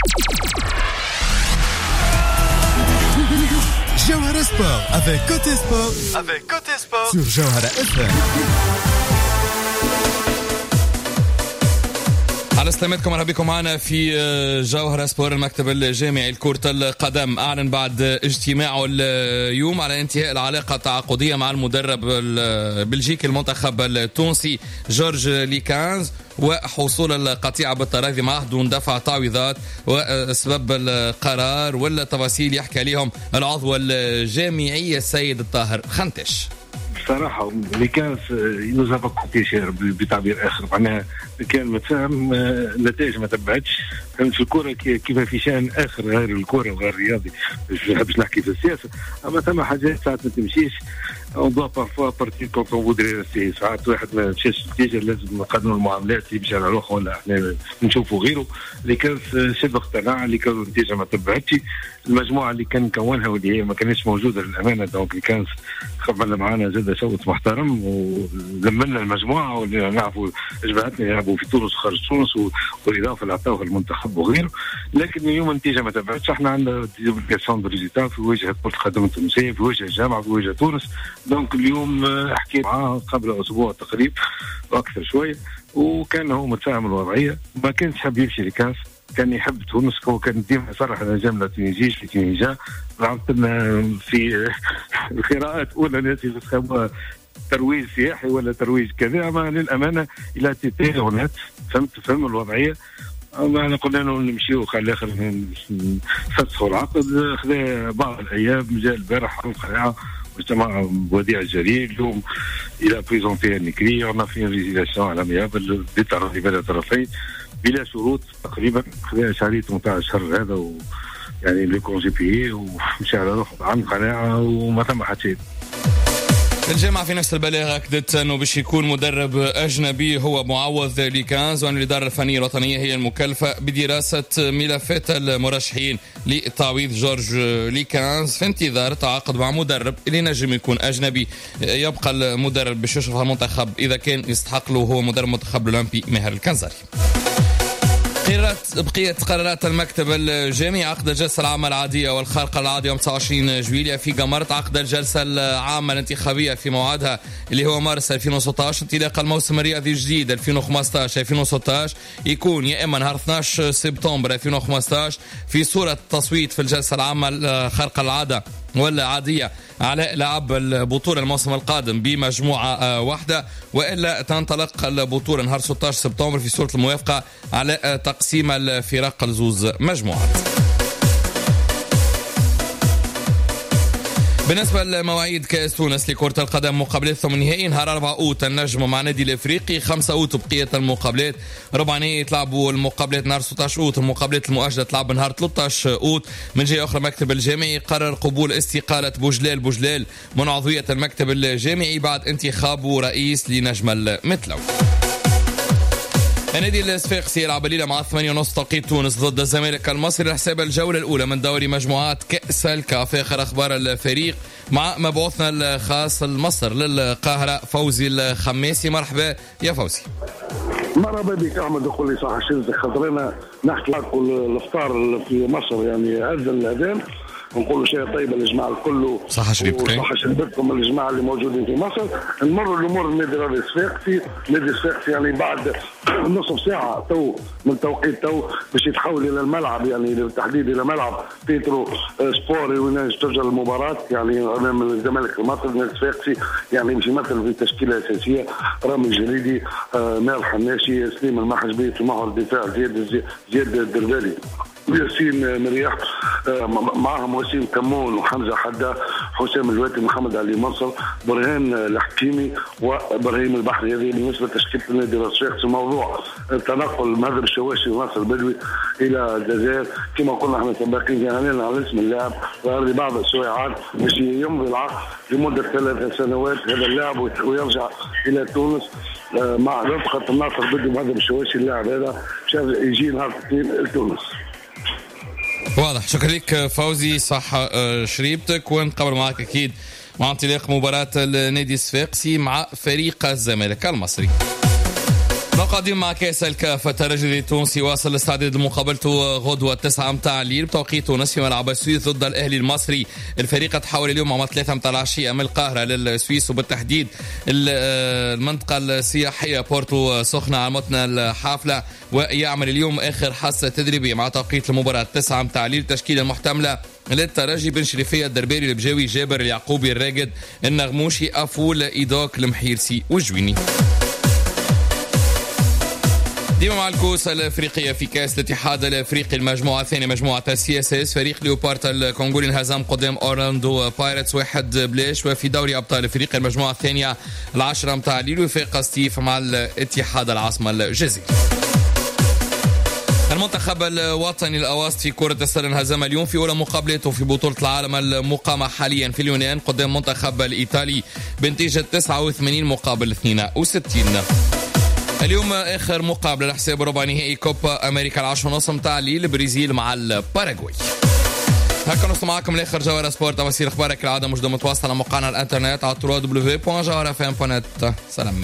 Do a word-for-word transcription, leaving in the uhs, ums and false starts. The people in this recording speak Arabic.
Jawhara Sport avec Côté Sport, avec Côté Sport sur Jawhara إف إم. على سلامتكم، مرحبا بكم معنا في جوهرة سبور. المكتب الجامعي لكرة القدم أعلن بعد اجتماعه اليوم على انتهاء العلاقة التعاقدية مع المدرب البلجيكي المنتخب التونسي جورج ليكانز، وحصول القطيعة بالتراضي معه دون دفع تعويضات، وسبب القرار والتفاصيل يحكي عليهم العضو الجامعي السيد الطاهر خنتش. صراحة اللي كان ينوزها بقى شير بتعبير آخر، معناها كان متفاهم، النتائج ما تبعتش. كانت في الكرة كيف في شأن آخر غير الكرة وغير الرياضي، باش نحكي في السياسة. أما ثم حاجات ساعات ما تمشيش، on doit parfois partir quand on voudrait rester. ساعات واحد ما مشاش نتيجة لازم نقدموا المعاملات اللي باش على روحه ولا احنا نشوفوا غيره. اللي كان شبه اقتناع، اللي كان النتيجة ما تبعتش. المجموعة اللي كان كونها واللي هي ما كانتش موجودة للأمانة، دونك اللي كان خبرنا معانا زاد صوت محترم ولمنا المجموعة واللي نعرفوا جماعتنا يلعبوا في تونس وخارج تونس، والإضافة اللي عطاوها المنتخب وغيره. لكن اليوم النتيجة ما تبعتش. احنا عندنا ديبليكاسيون بريزيتا في وجه كرة القدم التونسية، في وجه الجامعة، في وجه تونس. دونك اليوم حكيت معاه قبل أسبوع تقريبا وأكثر شوية، وكان هو متفاهم الوضعية، ما كانش حاب يمشي لكاس، كان يحب تونس. هو كان ديما يصرح أنا جام لا تونيجيش في تونيجا. لعبت لنا في القراءات أولى ناس يفهموها ترويج سياحي ولا ترويج كذا، أما للأمانة إلى تيتي هناك فهمت فهم الوضعية. أنا قلنا له نمشيو خلي آخر نفسخوا العقد. خذا بعض الأيام، جاء البارح القناعة واجتمع بوديع الجليل. اليوم إلى بريزونتي نكري ونا في ريزيلاسيون على ميابل بالتراضي بين الطرفين بلا شروط تقريبا. خذا شهرية ثمانية عشر شهر هذا، و يعني لي كونجي بيي ومشى على روحه عن قناعة وما ثم حتى شيء. الجامعة في نفس البلاغ أكدت أنه باش يكون مدرب أجنبي هو معوض ليكانز، وأن الإدارة الفنية الوطنية هي المكلفة بدراسة ملفات المرشحين لتعويض جورج ليكانز في انتظار تعاقد مع مدرب اللي نجم يكون أجنبي. يبقى المدرب باش يشرف على المنتخب إذا كان يستحق له هو مدرب المنتخب الأولمبي ماهر الكنزاري. قررت بقية قرارات المكتب الجامعي عقد الجلسة العامة العادية والخارقة العادية يوم تسعة وعشرين جويلية في قمرت. عقد الجلسة العامة الانتخابية في موعدها اللي هو مارس ألفين وستة عشر، انطلاق الموسم الرياضي الجديد ألفين وخمسة عشر ألفين وستة عشر يكون يا إما نهار اثني عشر سبتمبر ألفين وخمسة عشر في صورة تصويت في الجلسة العامة الخارقة العادة ولا عادية على لعب البطولة الموسم القادم بمجموعة واحدة، وإلا تنطلق البطولة نهار ستة عشر سبتمبر في صورة الموافقة على تقسيم الفرق لزوز مجموعات. بالنسبة لمواعيد كأس تونس لكرة القدم، مقابلات ثمن نهائي نهار أربعة أوت النجم مع نادي الإفريقي، خمسة أوت بقية المقابلات، ربع نهائي تلعبوا المقابلات نهار ستة عشر أوت، المقابلات المؤجلة تلعب نهار ثلاثة عشر أوت. من جهة أخرى مكتب الجامعي قرر قبول استقالة بوجلال بوجلال من عضوية المكتب الجامعي بعد انتخابه رئيس لنجم المتلو. النادي الصفاقسي يلعب الليلة مع ثمانية ونص توقيت تونس ضد الزمالك المصري لحساب الجولة الأولى من دوري مجموعات كأس الكاف. آخر أخبار الفريق مع مبعوثنا الخاص لمصر للقاهرة فوزي الخماسي. مرحبا يا فوزي. مرحبا بك أحمد. أقول لي صح شيء خاطرنا نحكي معكم الإفطار في مصر، يعني هذا الأذان ونقولوا شيء طيب للجماعة الكل، صحة شريبتكم صحة شريبتكم الجماعة اللي موجودين في مصر. نمر الأمور النادي الصفاقسي، النادي الصفاقسي يعني بعد نصف ساعة تو من توقيت تو باش يتحول إلى الملعب، يعني بالتحديد إلى ملعب بيترو سبوري وين ترجع المباراة يعني أمام الزمالك المصري. النادي الصفاقسي يعني باش يمثل في تشكيلة أساسية رامي الجليدي، آه مال حناشي، سليم المحجبي في محور الدفاع، زياد زياد الدربالي، ياسين مريح، معهم وسيم كمون وحمزة حدا، حسام الواتي، محمد علي منصر، برهان الحكيمي وابراهيم البحري. هذه بالنسبة لتشكيلة النادي الصفاقسي. موضوع تنقل مهدر الشواشي وناصر البدوي إلى الجزائر كما قلنا احنا سابقين، يعني على اسم اللاعب وهذه بعض السويعات باش يمضي العقد لمدة ثلاث سنوات هذا اللاعب ويرجع إلى تونس مع رفقة ناصر البدوي مهدر الشواشي. اللاعب هذا يجي نهار الاثنين لتونس. واضح. شكرا لك فوزي، صح شريبتك، ونقبل معك أكيد مع انطلاق مباراة النادي الصفاقسي مع فريق الزمالك المصري. نقدم مع كاس الكاف. الترجي التونسي واصل الاستعداد لمقابلته غدوة التاسعة متاع الليل بتوقيت تونس في ملعب السويس ضد الأهلي المصري. الفريق تحول اليوم مع ثلاثة متاع العشية من القاهرة للسويس وبالتحديد المنطقة السياحية بورتو سخنة على متن الحافلة، ويعمل اليوم آخر حصة تدريبية مع توقيت المباراة التاسعة متاع الليل. التشكيلة المحتملة للترجي: بن شريفية، الدربيري، البجاوي، جابر، اليعقوبي، الراقد، النغموشي، أفول، إيدوك، المحيرسي والجويني. ديما مع الكوس الافريقيه في كاس الاتحاد الافريقي المجموعه الثانيه مجموعه السي اس اس. فريق ليوبارت الكونغولي انهزم قدام اورلاندو بايرتس واحد بلاش. وفي دوري ابطال افريقيا المجموعه الثانيه العشرة متاع الليل وفاق ستيف مع الاتحاد العاصمه الجزائر. المنتخب الوطني الأواسط في كرة السلة انهزم اليوم في أولى مقابلته في بطولة العالم المقامة حاليا في اليونان قدام منتخب الإيطالي بنتيجة تسعة وثمانين مقابل اثنين وستين. اليوم آخر مقابلة لحساب ربع نهائي كوبا أمريكا العشرة ونص متاع الليل، البرازيل مع الباراغواي. هكا نوصل معكم لاخر جوهرة سبورت. وسير اخبارك العادة مجدة متواصلة على موقعنا الانترنت على دبليو دبليو دبليو دوت جوهرة اف ام دوت نت. سلام.